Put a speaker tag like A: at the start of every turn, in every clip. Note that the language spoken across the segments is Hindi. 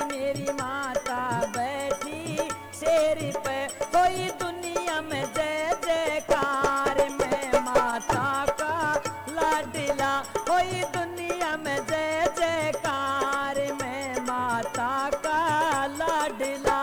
A: मेरी माता बैठी शेर पे, कोई दुनिया में जय जयकार। मैं माता का लाडला, कोई दुनिया में जय जयकार। मैं माता का लाडला।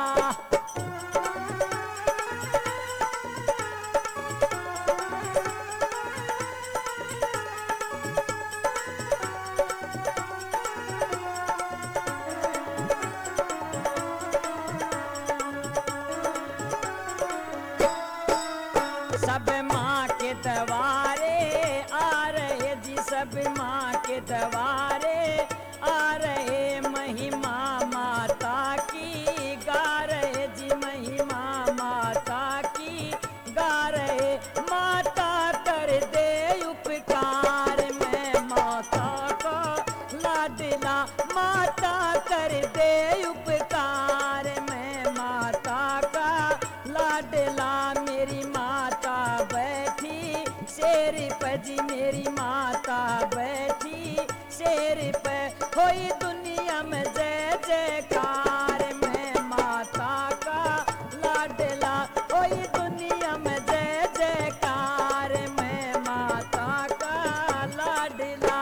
A: सब माँ के दवारे आ रहे जी, सब माँ के दवारे आ रहे। महिमा माता की गा रहे जी, महिमा माता की गा रहे। माता कर दे उपकार। मैं माता का लाडला, माता कर दे उपकार। मैं माता का लाडला। मेरी माता बैठी शेर पे जी, मेरी माता बैठी शेर पे, कोई दुनिया में जय जयकार। मैं माता का लाडला, कोई दुनिया में जय जयकार। मैं माता का लाडला।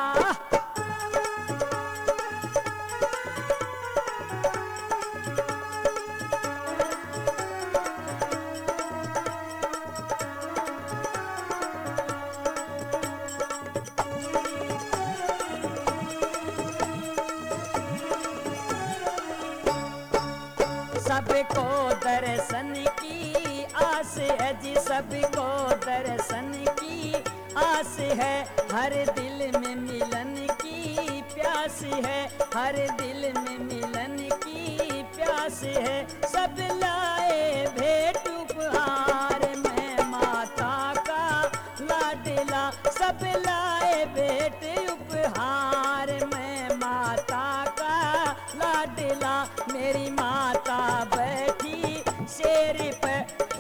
A: सबको दर्शन की आस है जी, सबको दर्शन की आस है। हर दिल में मिलन की प्यास है, हर दिल में मिलन की प्यास है। सब लाए भेंट उपहार। मैं माता का लाडला, सब लाए भेंट उपहार। मैं माता का लाडला। मेरी माता बैठी शेर पे,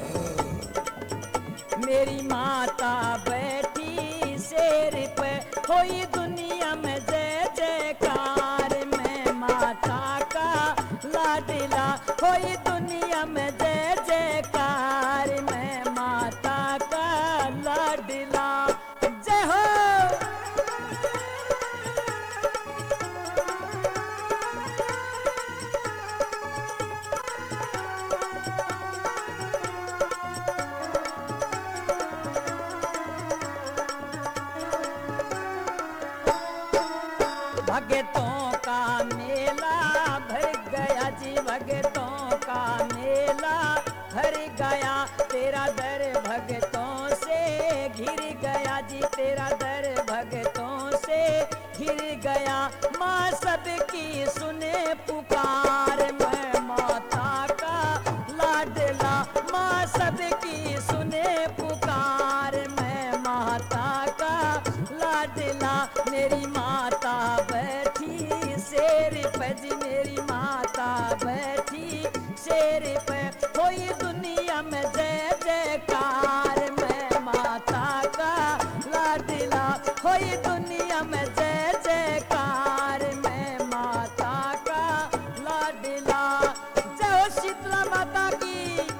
A: मेरी माता बैठी शेर पे, कोई दुनिया में जय जयकार। मैं माता का लाडला, कोई दुनिया में जय जयकार। मैं माता का लाडला। जय हो। भगतों का मेला भर गया जी, भगतों का मेला भर गया। तेरा दर भगतों से घिर गया जी, तेरा दर भगतों से घिर गया। माँ सबकी सुने पुकार। मैं माता का लाडला, माँ सबकी सुने पुकार। मैं माता का लाडला। मेरी माता बैठी शेर पे जी, मेरी माता बैठी शेर पे, कोई दुनिया में जय जयकार। मैं माता का लाडला, कोई दुनिया में जय जयकार। मैं माता का लाडला। जय हो शीतला माता की।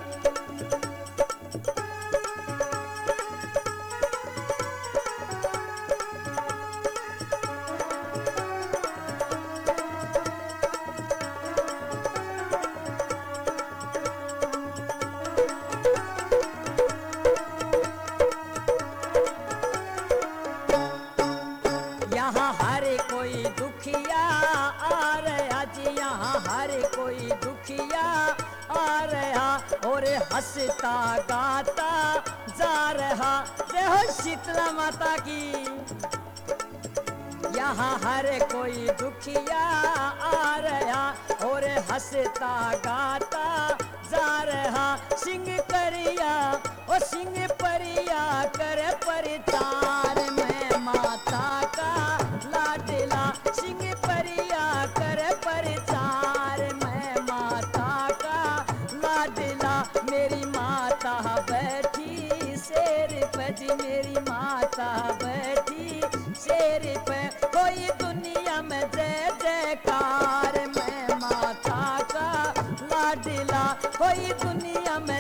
A: यहाँ हर कोई दुखिया आ रहा जी, यहाँ हर कोई दुखिया आ रहा। और हंसता गाता जा रहा। जय हो शीतला माता की। यहाँ हर कोई दुखिया आ रहा, और हंसता गाता जा रहा। सिंह करिया ओ सिंह परिया कर परिचार। मैं माता का लाडला, सिंह परिया कर परिचार। मैं माता का लाडला। मेरी माता बैठी शेर पे जी, मेरी माता बैठी शेर पे, कोई दुनिया में जय जयकार। मैं माता कोई दुनिया में